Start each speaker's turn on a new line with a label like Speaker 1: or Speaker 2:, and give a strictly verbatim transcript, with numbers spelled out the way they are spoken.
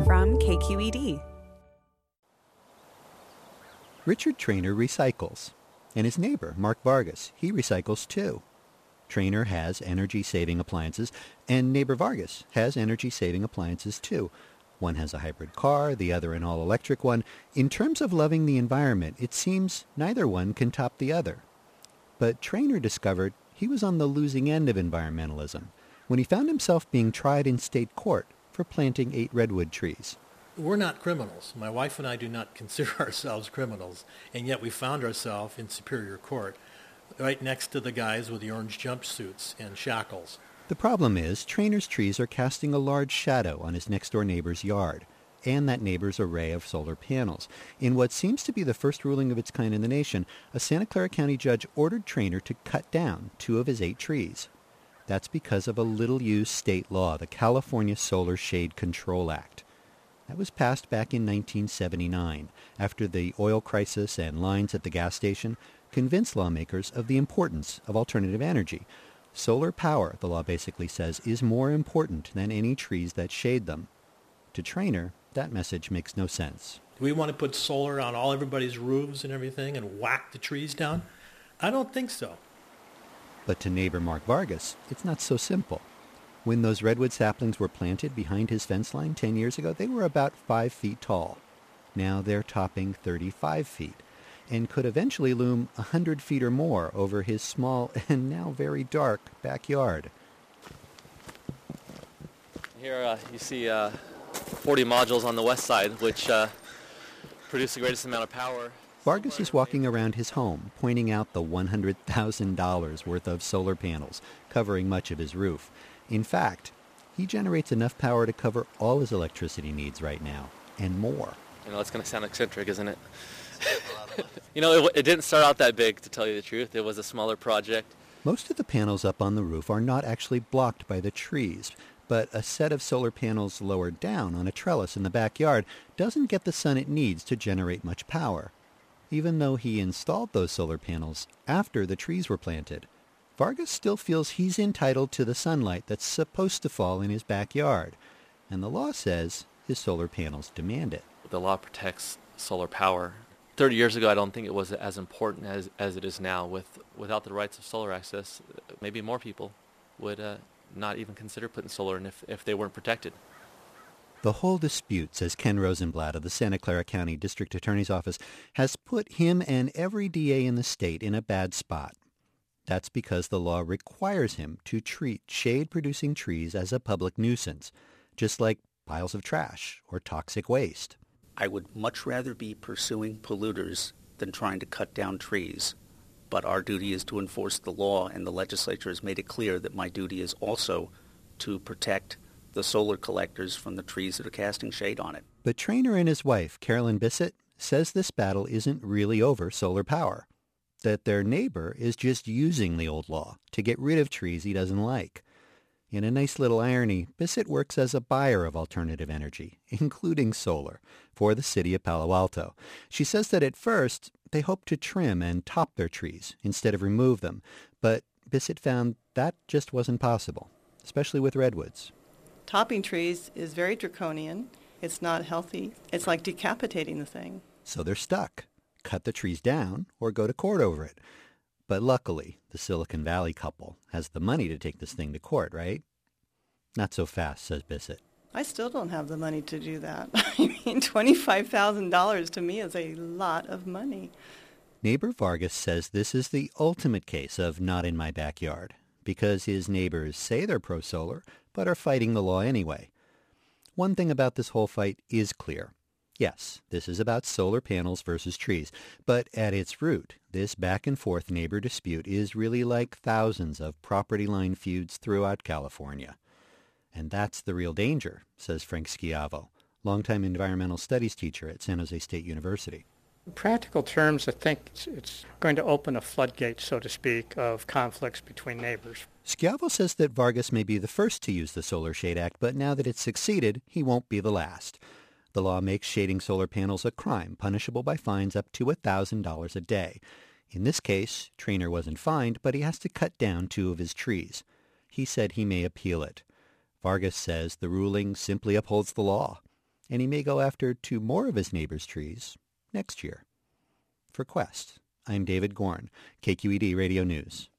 Speaker 1: from K Q E D.
Speaker 2: Richard Trainer recycles, and his neighbor, Mark Vargas, he recycles too. Trainer has energy-saving appliances, and neighbor Vargas has energy-saving appliances too. One has a hybrid car, the other an all-electric one. In terms of loving the environment, it seems neither one can top the other. But Trainer discovered he was on the losing end of environmentalism when he found himself being tried in state court for planting eight redwood trees.
Speaker 3: We're not criminals. My wife and I do not consider ourselves criminals, and yet we found ourselves in Superior Court right next to the guys with the orange jumpsuits and shackles.
Speaker 2: The problem is, Trainer's trees are casting a large shadow on his next-door neighbor's yard and that neighbor's array of solar panels. In what seems to be the first ruling of its kind in the nation, a Santa Clara County judge ordered Trainer to cut down two of his eight trees. That's because of a little-used state law, the California Solar Shade Control Act. That was passed back in nineteen seventy-nine, after the oil crisis and lines at the gas station convinced lawmakers of the importance of alternative energy. Solar power, the law basically says, is more important than any trees that shade them. To Trainer, that message makes no sense.
Speaker 3: Do we want to put solar on all everybody's roofs and everything and whack the trees down? I don't think so.
Speaker 2: But to neighbor Mark Vargas, it's not so simple. When those redwood saplings were planted behind his fence line ten years ago, they were about five feet tall. Now they're topping thirty-five feet and could eventually loom one hundred feet or more over his small and now very dark backyard.
Speaker 4: Here uh, you see uh, forty modules on the west side, which uh, produce the greatest amount of power.
Speaker 2: Vargas is walking around his home, pointing out the one hundred thousand dollars worth of solar panels covering much of his roof. In fact, he generates enough power to cover all his electricity needs right now, and more.
Speaker 4: You know, it's going to sound eccentric, isn't it? You know, it, it didn't start out that big, to tell you the truth. It was a smaller project.
Speaker 2: Most of the panels up on the roof are not actually blocked by the trees, but a set of solar panels lowered down on a trellis in the backyard doesn't get the sun it needs to generate much power. Even though he installed those solar panels after the trees were planted, Vargas still feels he's entitled to the sunlight that's supposed to fall in his backyard, and the law says his solar panels demand it.
Speaker 4: The law protects solar power. Thirty years ago, I don't think it was as important as, as it is now. With Without the rights of solar access, maybe more people would uh, not even consider putting solar in if, if they weren't protected.
Speaker 2: The whole dispute, says Ken Rosenblatt of the Santa Clara County District Attorney's Office, has put him and every D A in the state in a bad spot. That's because the law requires him to treat shade-producing trees as a public nuisance, just like piles of trash or toxic waste.
Speaker 5: I would much rather be pursuing polluters than trying to cut down trees. But our duty is to enforce the law, and the legislature has made it clear that my duty is also to protect the solar collectors from the trees that are casting shade on it.
Speaker 2: But Trainer and his wife, Carolyn Bissett, says this battle isn't really over solar power, that their neighbor is just using the old law to get rid of trees he doesn't like. In a nice little irony, Bissett works as a buyer of alternative energy, including solar, for the city of Palo Alto. She says that at first, they hoped to trim and top their trees instead of remove them, but Bissett found that just wasn't possible, especially with redwoods.
Speaker 6: Topping trees is very draconian. It's not healthy. It's like decapitating the thing.
Speaker 2: So they're stuck. Cut the trees down or go to court over it. But luckily, the Silicon Valley couple has the money to take this thing to court, right? Not so fast, says Bissett.
Speaker 6: I still don't have the money to do that. I mean, twenty-five thousand dollars to me is a lot of money.
Speaker 2: Neighbor Vargas says this is the ultimate case of not in my backyard, because his neighbors say they're pro-solar, but are fighting the law anyway. One thing about this whole fight is clear. Yes, this is about solar panels versus trees, but at its root, this back-and-forth neighbor dispute is really like thousands of property line feuds throughout California. And that's the real danger, says Frank Schiavo, longtime environmental studies teacher at San Jose State University.
Speaker 7: In practical terms, I think it's, it's going to open a floodgate, so to speak, of conflicts between neighbors.
Speaker 2: Schiavo says that Vargas may be the first to use the Solar Shade Act, but now that it's succeeded, he won't be the last. The law makes shading solar panels a crime, punishable by fines up to one thousand dollars a day. In this case, Trainer wasn't fined, but he has to cut down two of his trees. He said he may appeal it. Vargas says the ruling simply upholds the law. And he may go after two more of his neighbor's trees next year. For Quest, I'm David Gorn, K Q E D Radio News.